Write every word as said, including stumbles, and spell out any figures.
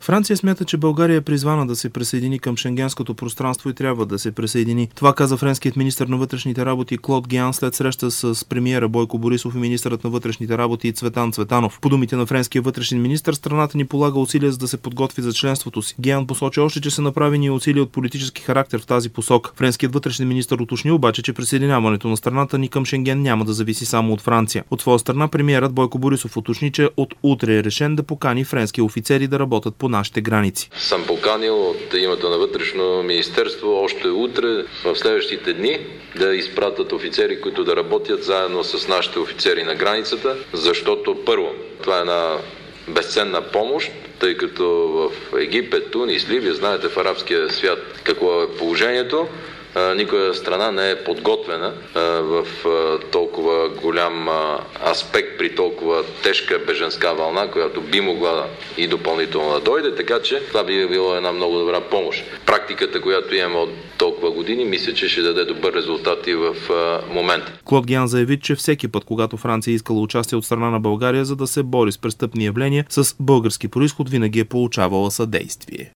Франция смята, че България е призвана да се присъедини към шенгенското пространство и трябва да се присъедини. Това каза френският министър на вътрешните работи Клод Геан след среща с премиера Бойко Борисов и министърът на вътрешните работи Цветан Цветанов. По думите на френския вътрешен министър, страната ни полага усилия за да се подготви за членството си. Геан посочи още, че са направени усилия от политически характер в тази посока. Френският вътрешен министър уточни обаче, че присъединяването на страната ни към Шенген няма да зависи само от Франция. От своя страна премиерът Бойко Борисов уточни, че от утре е решен да покани френски офицери да работят по нашите граници. Съм поканил от името на вътрешно министерство още утре, в следващите дни, да изпратят офицери, които да работят заедно с нашите офицери на границата, защото първо, това е една безценна помощ, тъй като в Египет, Тунис, Ливия, знаете в арабския свят какво е положението. Никоя страна не е подготвена в толкова голям аспект при толкова тежка бежанска вълна, която би могла и допълнително да дойде, така че това би било една много добра помощ. Практиката, която имаме от толкова години, мисля, че ще даде добър резултат и в момента. Клод Геан заяви, че всеки път, когато Франция е искала участие от страна на България, за да се бори с престъпни явления с български произход, винаги е получавала съдействие.